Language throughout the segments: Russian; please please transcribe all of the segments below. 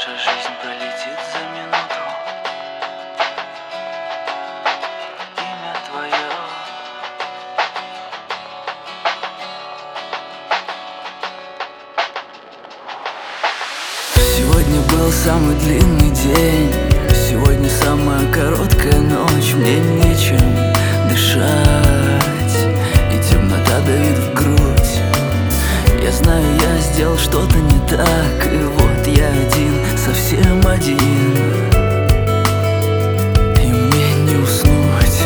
наша жизнь пролетит за минуту. Имя твое. Сегодня был самый длинный день, сегодня самая короткая ночь. Мне нечем дышать, и темнота давит в грудь. Я знаю, я сделал что-то не так, и вот я один, совсем один, и мне не уснуть.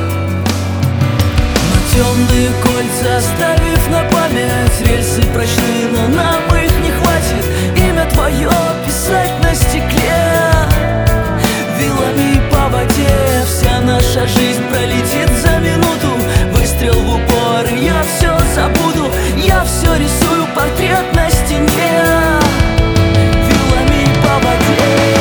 Но темные кольца оставив на память, рельсы прочны, но нам их не хватит. Имя твое писать на стекле, вилами по воде. Вся наша жизнь пролетит за минуту. Выстрел в упор, и я все забуду. Я все рисую портрет на стене, вилами по воде.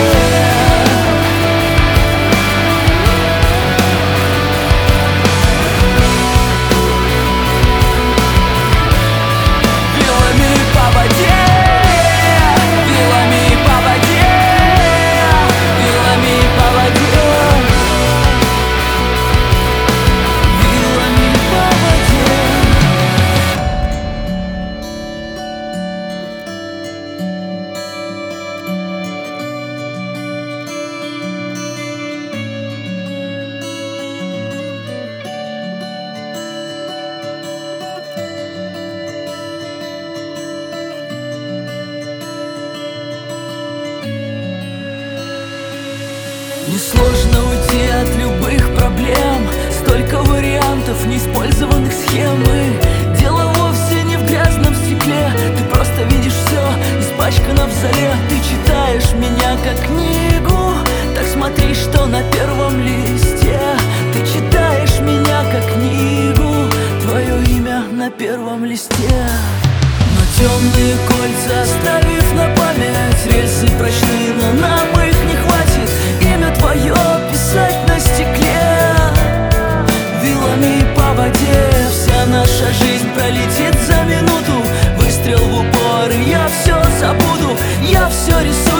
Несложно уйти от любых проблем, столько вариантов неиспользованных схем. И дело вовсе не в грязном стекле, ты просто видишь все испачкано в зале. Ты читаешь меня как книгу, так смотри, что на первом листе. Ты читаешь меня как книгу, твое имя на первом листе. Но темные кольца оставив на память, рельсы прочны, но нам их не хватит. Имя твое писать на стекле, вилами по воде. Вся наша жизнь пролетит за минуту. Выстрел в упор, и я все забуду. Я все рисую